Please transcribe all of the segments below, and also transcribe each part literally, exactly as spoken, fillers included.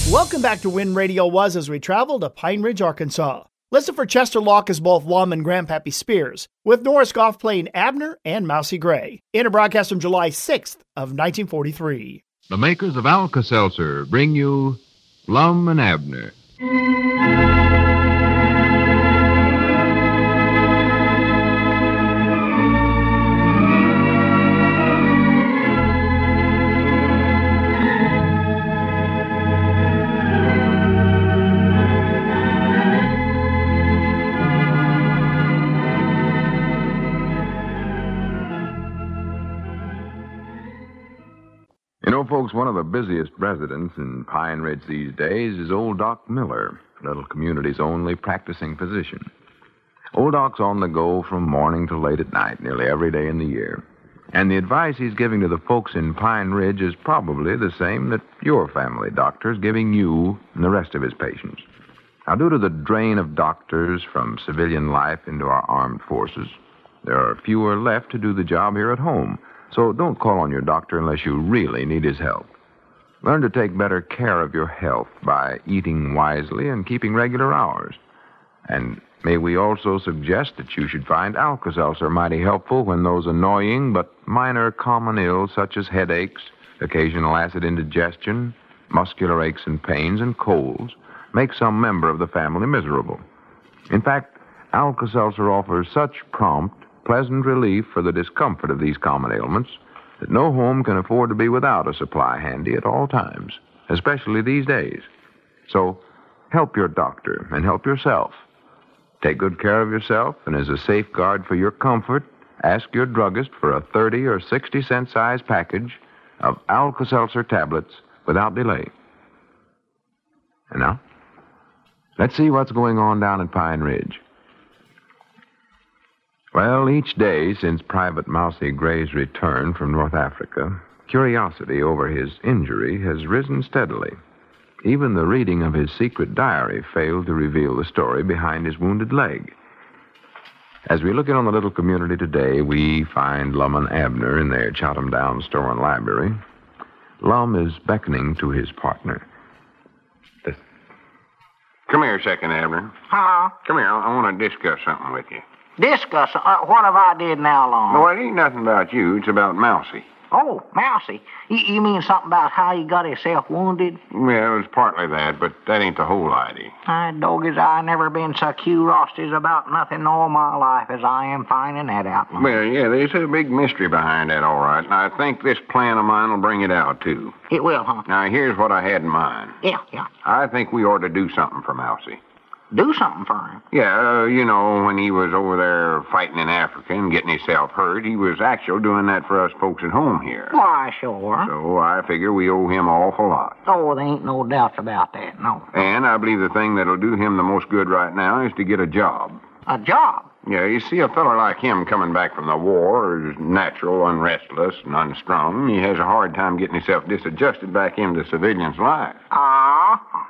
Welcome back to When Radio Was as we travel to Pine Ridge, Arkansas. Listen for Chester Locke as both Lum and Grandpappy Spears, with Norris Goff playing Abner and Mousy Gray, in a broadcast from July sixth of nineteen forty-three. The makers of Alka-Seltzer bring you Lum and Abner. You know, folks, one of the busiest residents in Pine Ridge these days is old Doc Miller, the little community's only practicing physician. Old Doc's on the go from morning till late at night, nearly every day in the year. And the advice he's giving to the folks in Pine Ridge is probably the same that your family doctor's giving you and the rest of his patients. Now, due to the drain of doctors from civilian life into our armed forces, there are fewer left to do the job here at home. So don't call on your doctor unless you really need his help. Learn to take better care of your health by eating wisely and keeping regular hours. And may we also suggest that you should find Alka-Seltzer mighty helpful when those annoying but minor common ills such as headaches, occasional acid indigestion, muscular aches and pains, and colds make some member of the family miserable. In fact, Alka-Seltzer offers such prompt, pleasant relief for the discomfort of these common ailments that no home can afford to be without a supply handy at all times, especially these days. So, help your doctor and help yourself. Take good care of yourself, and as a safeguard for your comfort, ask your druggist for a thirty or sixty cent size package of Alka-Seltzer tablets without delay. And now, let's see what's going on down at Pine Ridge. Well, each day since Private Mousy Gray's return from North Africa, curiosity over his injury has risen steadily. Even the reading of his secret diary failed to reveal the story behind his wounded leg. As we look in on the little community today, we find Lum and Abner in their Chatham Downs store and library. Lum is beckoning to his partner. Come here a second, Abner. Huh? Come here. I want to discuss something with you. Discuss? Uh, what have I did now, Lum? No, it ain't nothing about you. It's about Mousy. Oh, Mousy. You, you mean something about how he got himself wounded? Well, it was partly that, but that ain't the whole idea. I doggies, I never been so curious about nothing all my life as I am finding that out, Lum. Well, yeah, there's a big mystery behind that, all right. And I think this plan of mine will bring it out, too. It will, huh? Now, here's what I had in mind. Yeah, yeah. I think we ought to do something for Mousy. Do something for him. Yeah, uh, you know, when he was over there fighting in Africa and getting himself hurt, he was actually doing that for us folks at home here. Why, sure. So I figure we owe him an awful lot. Oh, there ain't no doubts about that, no. And I believe the thing that'll do him the most good right now is to get a job. A job? Yeah, you see, a feller like him coming back from the war is natural, unrestless, and unstrung. He has a hard time getting himself disadjusted back into civilian's life. Ah.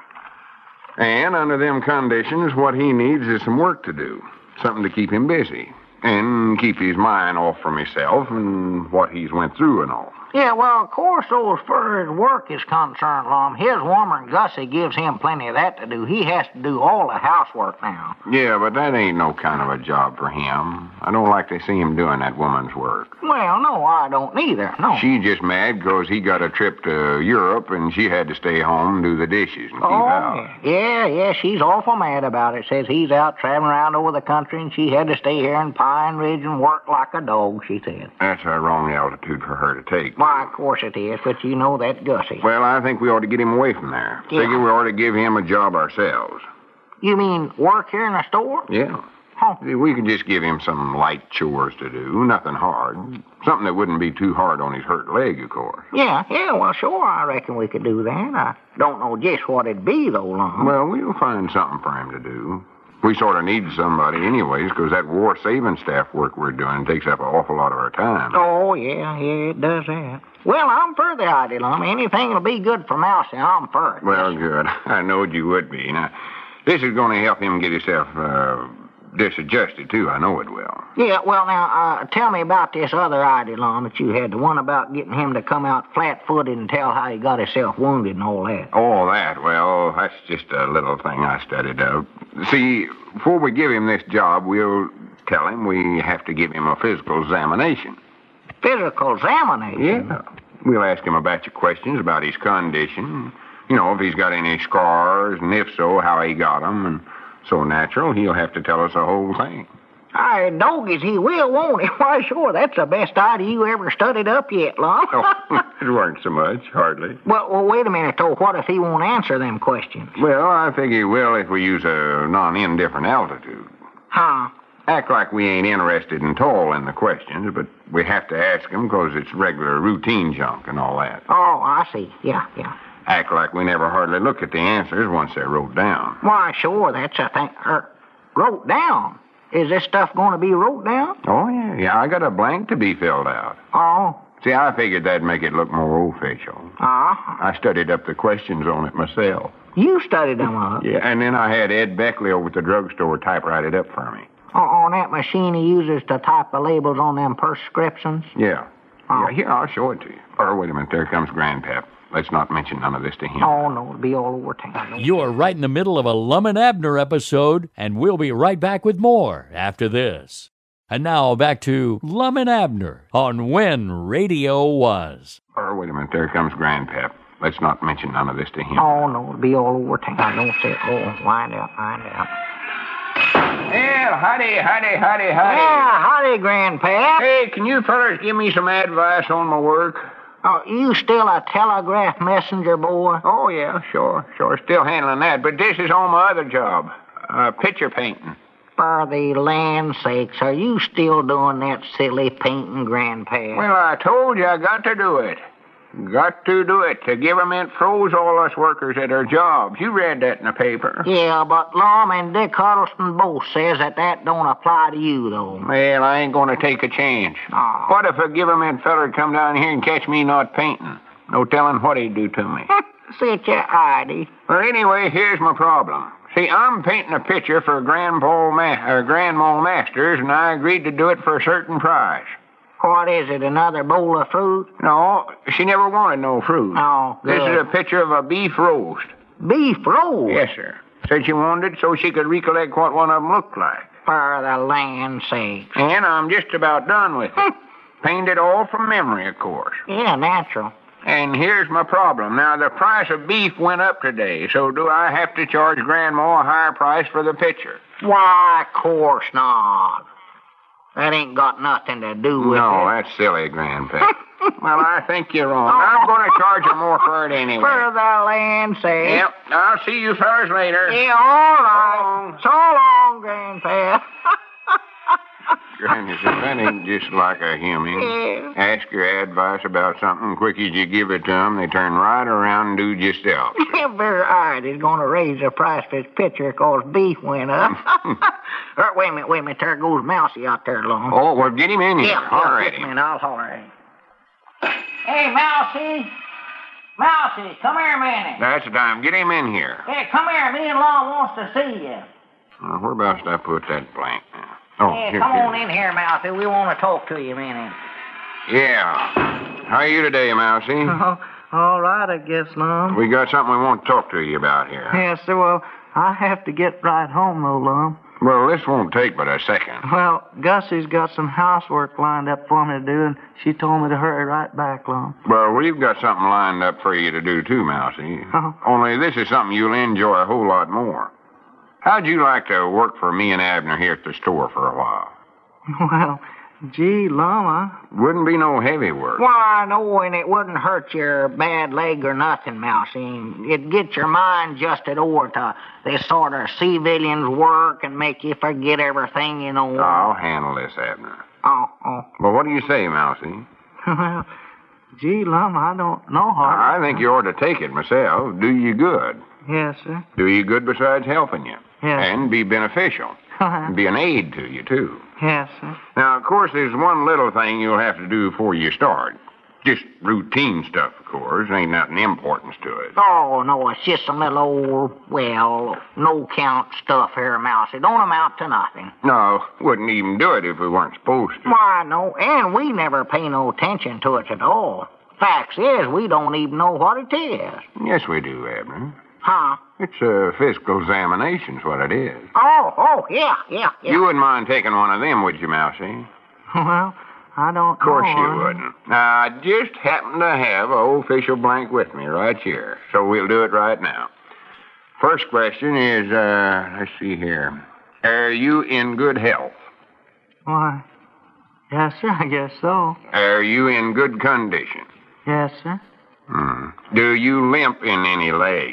And under them conditions, what he needs is some work to do. Something to keep him busy. And keep his mind off from himself and what he's went through and all. Yeah, well, of course, so as far as work is concerned, Lum, his woman, Gussie, gives him plenty of that to do. He has to do all the housework now. Yeah, but that ain't no kind of a job for him. I don't like to see him doing that woman's work. Well, no, I don't either, no. She's just mad because he got a trip to Europe and she had to stay home and do the dishes and keep oh, house. Yeah, yeah, she's awful mad about it. Says he's out traveling around over the country and she had to stay here in Pine Ridge and work like a dog, she said. That's a wrong altitude for her to take. Why, of course it is, but you know that Gussie. Well, I think we ought to get him away from there. Yeah. Figure we ought to give him a job ourselves. You mean work here in the store? Yeah. Huh. See, we could just give him some light chores to do, nothing hard. Something that wouldn't be too hard on his hurt leg, of course. Yeah, yeah, well, sure, I reckon we could do that. I don't know just what it'd be, though, Lum. Well, we'll find something for him to do. We sort of need somebody anyways, because that war saving staff work we're doing takes up an awful lot of our time. Oh, yeah, yeah, it does that. Well, I'm for the idea, Lum. Anything that'll be good for Mousy, I'm for it. Well, good. I knowed you would be. Now, this is going to help him get himself uh, disadjusted, too. I know it will. Yeah, well, now, uh, tell me about this other idea, Lum, that you had. The one about getting him to come out flat-footed and tell how he got himself wounded and all that. All that, well, that's just a little thing I studied out. See, before we give him this job, we'll tell him we have to give him a physical examination. Physical examination? Yeah. We'll ask him a batch of questions about his condition. You know, if he's got any scars, and if so, how he got them. And so natural, he'll have to tell us the whole thing. I doggies, he will, won't he? Why, sure, that's the best idea you ever studied up yet, Lum. Oh, it weren't so much, hardly. Well, well, wait a minute, though. What if he won't answer them questions? Well, I think he will if we use a non-indifferent altitude. Huh? Act like we ain't interested in all in the questions, but we have to ask him because it's regular routine junk and all that. Oh, I see. Yeah, yeah. Act like we never hardly look at the answers once they're wrote down. Why, sure, that's a thing. Er, wrote down? Is this stuff going to be wrote down? Oh, yeah, yeah. I got a blank to be filled out. Oh. See, I figured that'd make it look more official. Uh-huh. I studied up the questions on it myself. You studied them up? Yeah, and then I had Ed Beckley over at the drugstore typewrite it up for me. Oh, on that machine he uses to type the labels on them prescriptions? Yeah. Oh. Yeah, here, I'll show it to you. Or wait a minute, there comes Grandpap. Let's not mention none of this to him. Oh, no, it'll be all over town. You're right in the middle of a Lum and Abner episode, and we'll be right back with more after this. And now back to Lum and Abner on When Radio Was. Or wait a minute, there comes Grandpap. Let's not mention none of this to him. Oh, no, it'll be all over town. Don't say, oh, wind up, wind up. Well, howdy, howdy, howdy, howdy. Yeah, howdy, Grandpa. Hey, can you fellas give me some advice on my work? Oh, you still a telegraph messenger, boy? Oh, yeah, sure, sure. Still handling that, but this is on my other job, uh, picture painting. For the land sakes, are you still doing that silly painting, Grandpa? Well, I told you I got to do it. Got to do it. The government froze all us workers at our jobs. You read that in the paper. Yeah, but Lum and Dick Huddleston both says that that don't apply to you, though. Well, I ain't going to take a chance. Oh. What if a government feller come down here and catch me not painting? No telling what he'd do to me. Sit your idee. Well, anyway, here's my problem. See, I'm painting a picture for Grand Mole Ma- uh, Grand Mole Masters, and I agreed to do it for a certain price. What is it, another bowl of fruit? No, she never wanted no fruit. Oh, good. This is a picture of a beef roast. Beef roast? Yes, sir. Said she wanted it so she could recollect what one of them looked like. For the land's sake. And I'm just about done with it. Painted all from memory, of course. Yeah, natural. And here's my problem. Now, the price of beef went up today, so do I have to charge Grandma a higher price for the picture? Why, of course not. That ain't got nothing to do with No, it. that's silly, Grandpa. Well, I think you're wrong. I'm going to charge you more for it anyway. For the land's sake. Yep. I'll see you fellas later. Yeah, all right. So long, Grandpa. Granny said, that ain't just like a human. Yeah. Ask your advice about something, quick as you give it to them, they turn right around and do just the opposite. Very hard. He's going to raise the price for his picture because beef went up. Er, wait a minute, wait a minute. There goes Mousy out there, Long. Oh, well, get him in here. Yeah, Holler yeah, at just a him. minute, I'll holler at him. Hey, Mousy. Mousy, come here a minute. That's the time. Get him in here. Hey, come here. Me and Long wants to see you. Uh, whereabouts did I put that blank now? Oh, Hey, here, come here. on in here, Mousy. We want to talk to you a minute. Yeah. How are you today, Mousy? Oh, all right, I guess, Lum. We got something we want to talk to you about here. Yes, sir. Well, I have to get right home, though, Lum. Well, this won't take but a second. Well, Gussie's got some housework lined up for me to do, and she told me to hurry right back, Lum. Well, we've got something lined up for you to do, too, Mousy. Oh. Only this is something you'll enjoy a whole lot more. How'd you like to work for me and Abner here at the store for a while? Well, gee, Lum, I... Wouldn't be no heavy work. Why, no, and it wouldn't hurt your bad leg or nothing, Mousy. It'd get your mind adjusted over to this sort of civilian's work and make you forget everything, you know. I'll handle this, Abner. Oh, oh. Well, what do you say, Mousy? Well, gee, Lum, I don't know how. I think you ought to take it myself. Do you good. Yes, sir. Do you good besides helping you. Yes. And be beneficial. And be an aid to you, too. Yes, sir. Now, of course, there's one little thing you'll have to do before you start. Just routine stuff, of course. Ain't nothing importance to it. Oh, no, it's just some little old, well, no-count stuff here, Mousy. Don't amount to nothing. No, wouldn't even do it if we weren't supposed to. Why, no, and we never pay no attention to it at all. Facts is, we don't even know what it is. Yes, we do, Abner. Huh? It's a physical examination's what it is. Oh, oh, yeah, yeah, yeah. You wouldn't mind taking one of them, would you, Mousy? Well, I don't Of course know. you wouldn't. Now, I just happen to have an official blank with me right here, so we'll do it right now. First question is, uh, let's see here. Are you in good health? Why, yes, sir, I guess so. Are you in good condition? Yes, sir. Hmm. Do you limp in any leg?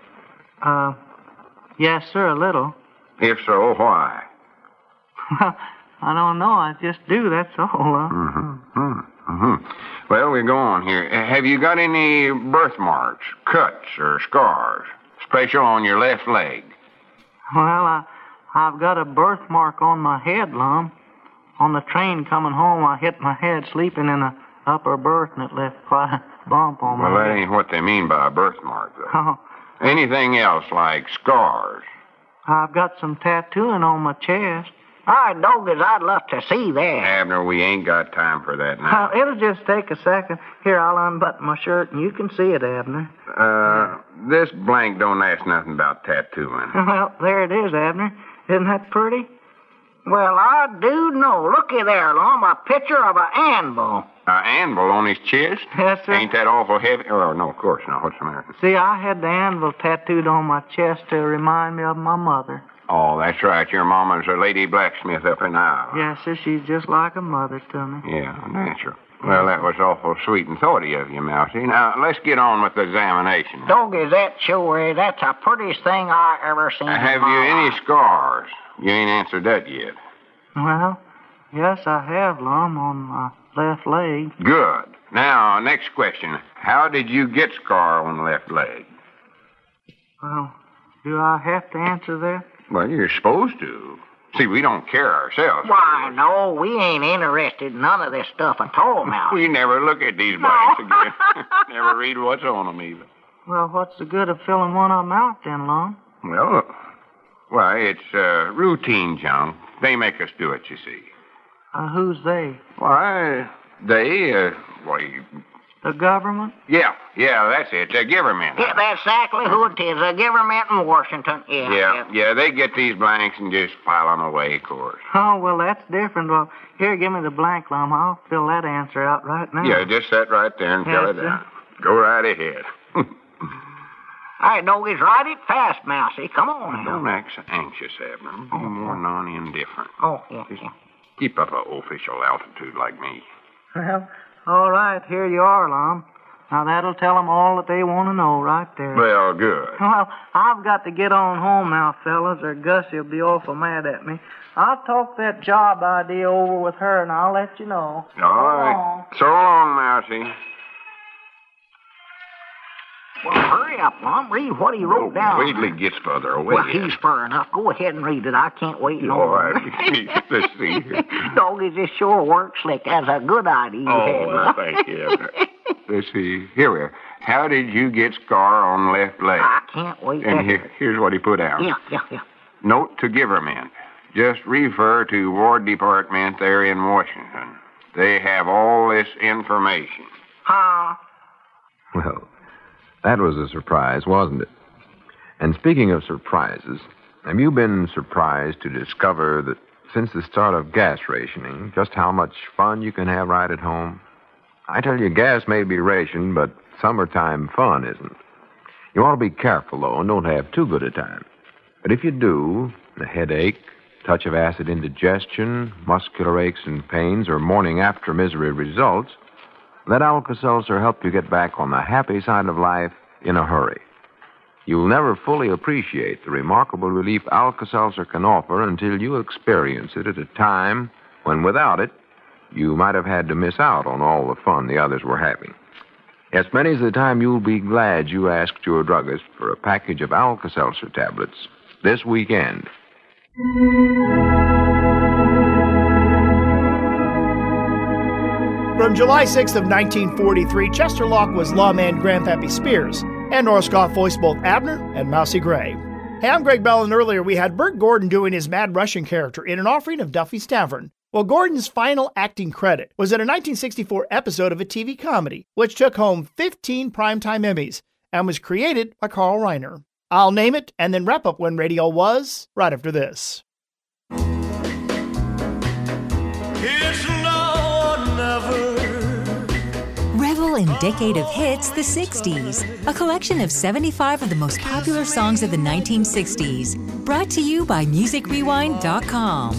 Uh, yes, sir, a little. If so, why? Well, I don't know. I just do, that's all. Uh. Mm-hmm. Mm-hmm. Well, we go on here. Have you got any birthmarks, cuts, or scars, special on your left leg? Well, I, I've got a birthmark on my head, Lum. On the train coming home, I hit my head sleeping in the upper berth, and it left quite a bump on Well, my that head. ain't what they mean by a birthmark, though. Oh, Anything else, like scars? I've got some tattooing on my chest. All right, Doggies, I'd love to see that. Abner, we ain't got time for that Well, now. it'll just take a second. Here, I'll unbutton my shirt, and you can see it, Abner. Uh, this blank don't ask nothing about tattooing. Well, there it is, Abner. Isn't that pretty? Well, I do know. Looky there, Lum, a picture of an anvil. An anvil on his chest? Yes, sir. Ain't that awful heavy? Oh, no, of course not. What's the matter? See, I had the anvil tattooed on my chest to remind me of my mother. Oh, that's right. Your mama's a lady blacksmith up in Iowa. Yes, sir, she's just like a mother to me. Yeah, natural. Well, that was awful sweet and thoughty of you, Mousy. Now, let's get on with the examination. Doggies, that sure is. That's the prettiest thing I ever seen. in Have my you any life. scars? You ain't answered that yet. Well, yes, I have, Lum, on my left leg. Good. Now, next question. How did you get scar on the left leg? Well, do I have to answer that? Well, you're supposed to. See, we don't care ourselves. Why, no, we ain't interested in none of this stuff at all, Mouse. We never look at these blanks again. Never read what's on them, even. Well, what's the good of filling one of them out, then, Lum? Well, why, it's uh, routine junk. They make us do it, you see. Uh, who's they? Why, they, uh, why, The government? yeah, yeah, that's it. The government. Yeah, that's exactly who it is. The government in Washington. Yeah, Yeah, yeah, they get these blanks and just pile them away, of course. Oh, well, that's different. Well, here, give me the blank, Lum. I'll fill that answer out right now. Yeah, just sit right there and fill Yes, it down. Go right ahead. All right, Doggies, write it fast, Mousy. Come on Don't now. act so anxious, Abner. Be more non-indifferent. Oh, yeah, yeah. Keep up an official altitude like me. Well, all right, here you are, Lum. Now, that'll tell them all that they want to know right there. Well, good. Well, I've got to get on home now, fellas, or Gussie will be awful mad at me. I'll talk that job idea over with her, and I'll let you know. All right. So long, Mousy. Well, hurry up, Lum. Read what he wrote down. Wait till he gets further away. Well, he's fur enough. Go ahead and read it. I can't wait no All more. right. Let's see here. Doggies, this sure works slick. That's a good idea. you Oh, had, thank you, Abner. Let's see. Here we are. How did you get scar on left leg? I can't wait. And to- here, here's what he put out. Yeah, yeah, yeah. Note to government. Just refer to War Department there in Washington. They have all this information. Huh? Well, that was a surprise, wasn't it? And speaking of surprises, have you been surprised to discover that since the start of gas rationing, just how much fun you can have right at home? I tell you, gas may be rationed, but summertime fun isn't. You ought to be careful, though, and don't have too good a time. But if you do, a headache, touch of acid indigestion, muscular aches and pains, or morning after misery results, let Alka-Seltzer help you get back on the happy side of life in a hurry. You'll never fully appreciate the remarkable relief Alka-Seltzer can offer until you experience it at a time when, without it, you might have had to miss out on all the fun the others were having. Yes, many's the time you'll be glad you asked your druggist for a package of Alka-Seltzer tablets this weekend. From July sixth of nineteen forty-three, Chester Locke was lawman Grandpappy Spears, and Norris Goff voiced both Abner and Mousy Gray. Hey, I'm Greg Bell, and earlier we had Bert Gordon doing his Mad Russian character in An Offering of Duffy's Tavern. Well, Gordon's final acting credit was in a nineteen sixty-four episode of a T V comedy, which took home fifteen Primetime Emmys and was created by Carl Reiner. I'll name it and then wrap up When Radio Was right after this. It's now or never. Revel in Decade of Hits, the sixties. A collection of seventy-five of the most popular songs of the nineteen sixties. Brought to you by music rewind dot com.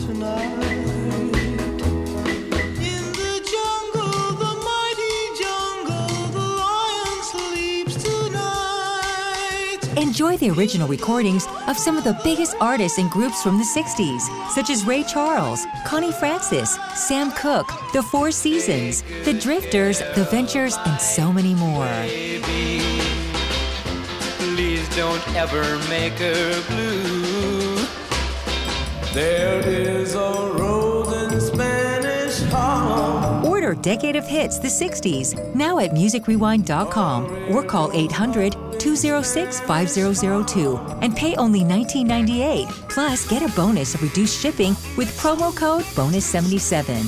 Enjoy the original recordings of some of the biggest artists and groups from the sixties, such as Ray Charles, Connie Francis, Sam Cooke, The Four Seasons, The Drifters, The Ventures, and so many more. Baby, please don't ever make her blue. There is a road in Spanish Harlem. Order Decade of Hits, the sixties, now at music rewind dot com or call eight hundred, two oh six, five oh oh two and pay only nineteen ninety-eight. Plus, get a bonus of reduced shipping with promo code bonus seventy-seven.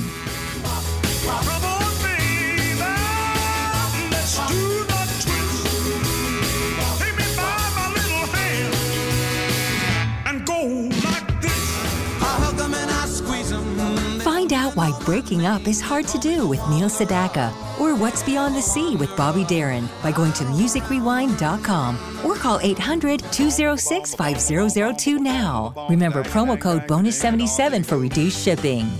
Find out why breaking up is hard to do with Neil Sedaka, or What's Beyond the Sea with Bobby Darin by going to music rewind dot com or call eight hundred, two oh six, five oh oh two now. Remember promo code bonus seventy-seven for reduced shipping.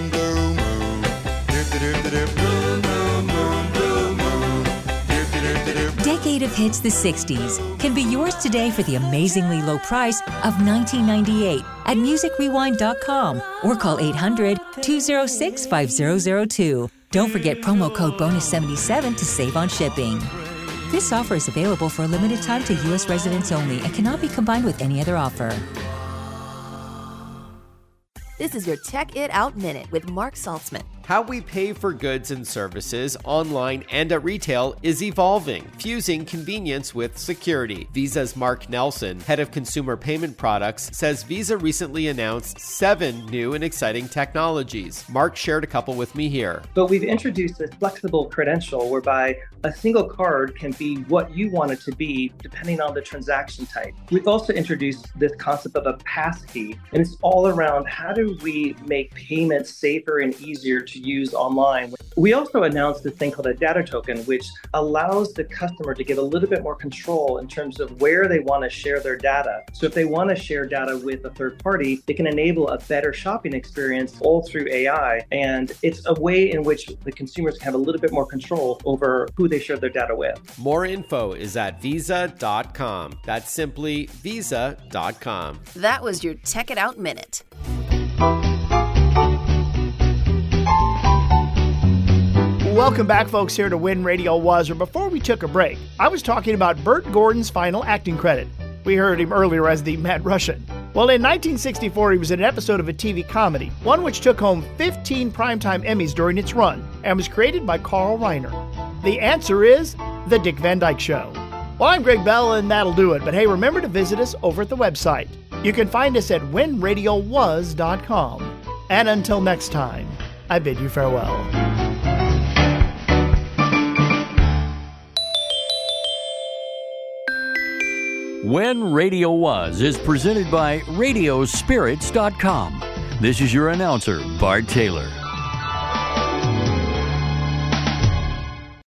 Decade of Hits, the sixties can be yours today for the amazingly low price of nineteen ninety-eight at music rewind dot com or call eight hundred, two oh six, five oh oh two. Don't forget promo code bonus seventy-seven to save on shipping. This offer is available for a limited time to U S residents only and cannot be combined with any other offer. This is your Check It Out Minute with Mark Saltzman. How we pay for goods and services online and at retail is evolving, fusing convenience with security. Visa's Mark Nelson, head of consumer payment products, says Visa recently announced seven new and exciting technologies. Mark shared a couple with me here. But we've introduced a flexible credential whereby a single card can be what you want it to be depending on the transaction type. We've also introduced this concept of a passkey, and it's all around how do we make payments safer and easier to use online. We also announced this thing called a data token, which allows the customer to get a little bit more control in terms of where they want to share their data. So if they want to share data with a third party, they can enable a better shopping experience all through A I. And it's a way in which the consumers can have a little bit more control over who they share their data with. More info is at visa dot com. That's simply visa dot com. That was your Check It Out Minute. Welcome back, folks, here to When Radio Was. Or before we took a break, I was talking about Bert Gordon's final acting credit. We heard him earlier as the Mad Russian. Well, in nineteen sixty-four, he was in an episode of a T V comedy, one which took home fifteen Primetime Emmys during its run, and was created by Carl Reiner. The answer is The Dick Van Dyke Show. Well, I'm Greg Bell, and that'll do it. But hey, remember to visit us over at the website. You can find us at when radio was dot com. And until next time, I bid you farewell. When Radio Was is presented by radio spirits dot com. This is your announcer, Bart Taylor.